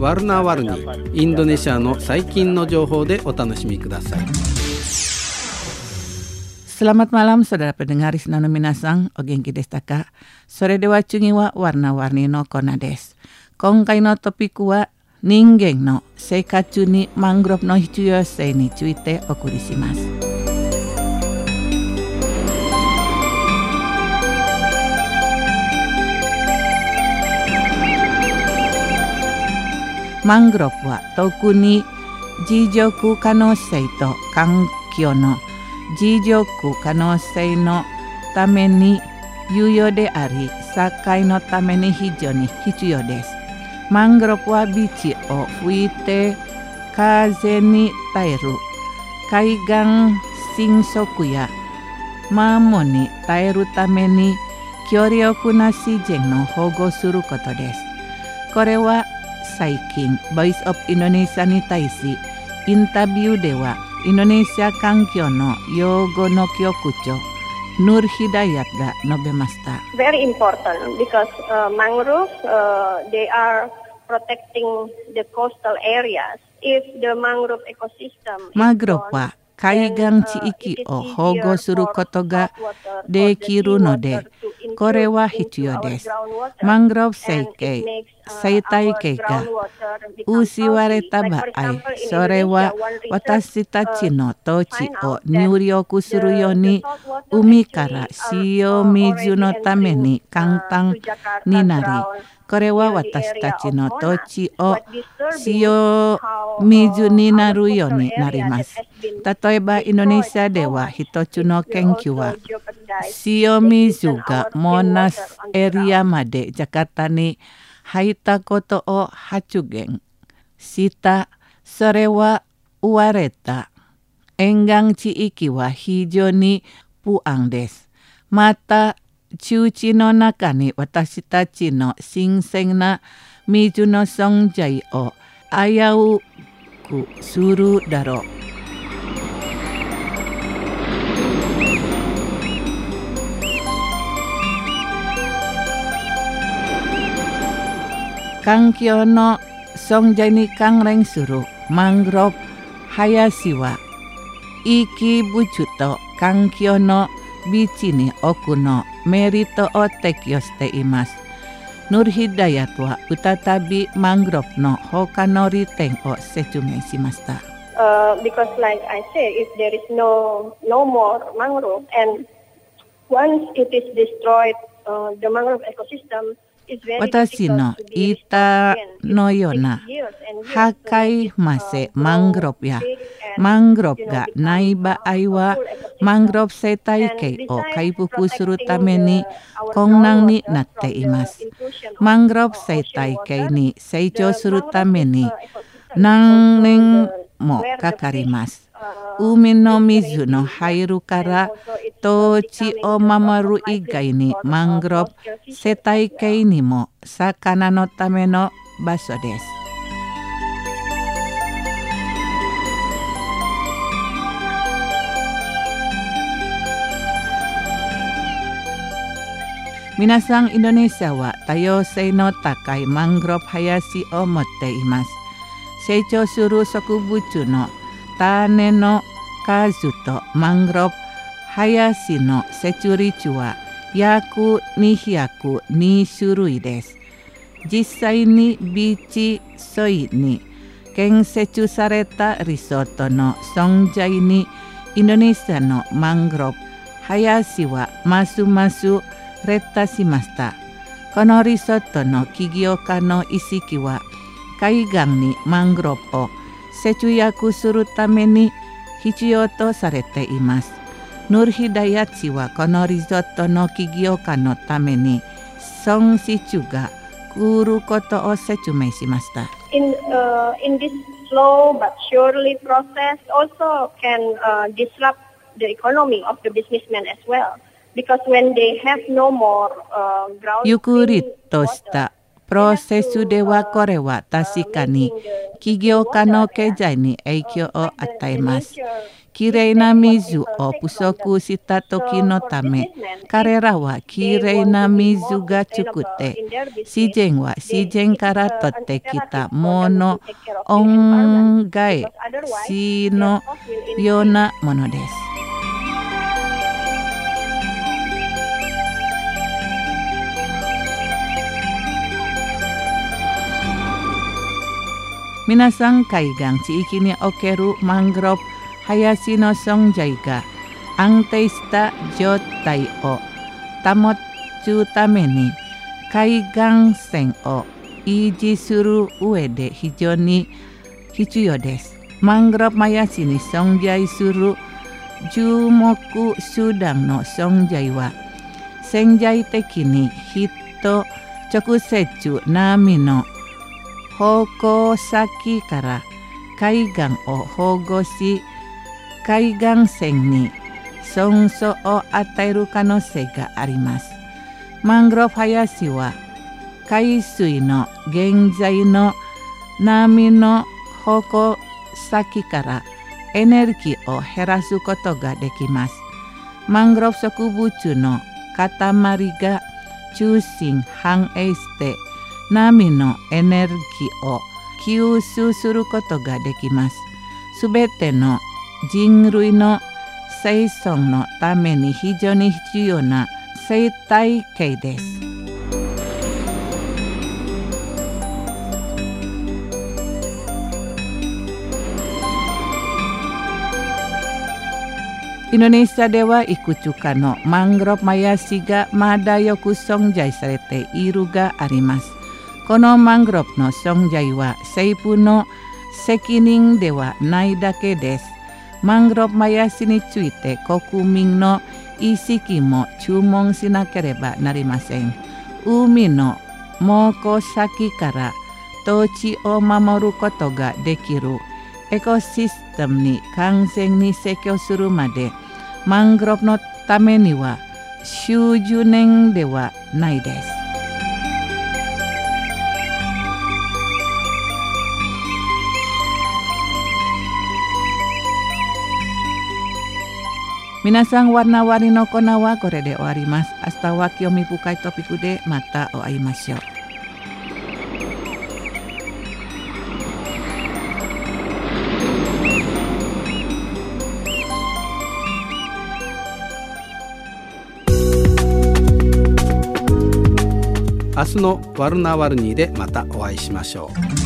ワルナワルニ、インドネシアの最近の情報でお楽しみください。 Selamat malam saudara pendengar Isnano Minasang, o genki desu ka? Sore dewa chungi wa warna-warni no kona desu. Konkai no topiku wa ningen no seikatsu ni mangrove no hichiyosei ni tsuite okuri shimasu. Mangrove は特に持続可能性と環境の持続可能性のために有用であり、社会のために非常に必要です。マングローブはビーチを吹いて風に耐える海岸浸食やマンモに耐えるために強力な自然の保護することです。これは最近、Voice of Indonesia に対し、インタビューでは、インドネシア環境の擁護の局長、Nur Hidayat が述べました。 Very important because mangroves, they are protecting the coastal areas. If the mangrove ecosystem マングローブは海岸地域を保護することができるので、これは必要です。マングローブ生態系が失われた場合、それは私たちの土地を入力するように海から塩水のために簡単になり、これは私たちの土地を塩水になるようになります。例えばインドネシアでは一つの研究は塩水がモナスエリアまでジャカタに入ったことを発言した。それは追われた沿岸地域は非常に不安です。また中地の中に私たちの新鮮な水の存在を危うくするだろう。環境の存在に関連するマングローブ林は生き物と環境のビーチに置くのメリットを提供しています。ヌルヒダヤトは再びマングローブの他の利点を説明しました。 Because like I said, if there is no more mangrove and once it is destroyed, the mangrove ecosystem 私の言ったのような破壊ませマングローブやマングローブがない場合はマングローブ生態系を回復するために困難になっています。マングローブ生態系に成長するために何年もかかります。海の水の入るから土地を守る以外にマングローブ生態系にも魚のための場所です。皆さん、インドネシアは多様性の高いマングローブ林を持っています。成長する植物の種の数とマングローブ林の設立は約202種類です。実際にビーチ沿いに建設されたリゾートの存在にインドネシアのマングローブ林はますます劣化しました。このリゾートの起業家の意識は海岸にマングローブを節約するために必要とされています。ヌルヒダヤチはこのリゾートの起業家のために損失が来ることを説明しました。 In this slow but surely process also can disrupt the economy of the businessman as well. Because when they have no more ground ゆっくりとしたプロセスではこれは確かに起業家の経済に影響を与えます。 きれいな水を不足した時のため、彼らはきれいな水が作って、自然は自然から取ってきたもの、恩返しのようなものです。皆さん、海岸地域におけるマングローブ林の存在が安定した状態を保つために、海岸線を維持する上で非常に必要です。マングローブ林に存在する樹木集団の存在は、潜在的に人直接波の方向先から海岸を保護し、海岸線に損傷を与える可能性があります。マングローブ林は海水の現在の波の方向先からエネルギーを減らすことができます。マングローブ植物の塊が中心反映して波のエネルギーを吸収することができます。すべての人類の生存のために非常に必要な生態系です。インドネシアではいくつかのマングローブ林がまだよく存在されているがあります。このマングローブの存在は政府の責任ではないだけです。マングローブ林について国民の意識も注文しなければなりません。海の藻先から土地を守ることができるエコシステムに完全に施行するまで、マングローブのためには数十年ではないです。皆さん、warna-warniのコーナーはこれで終わります。明日は興味深いトピックでまたお会いましょう。 明日のワルナワルニーでまたお会いしましょう。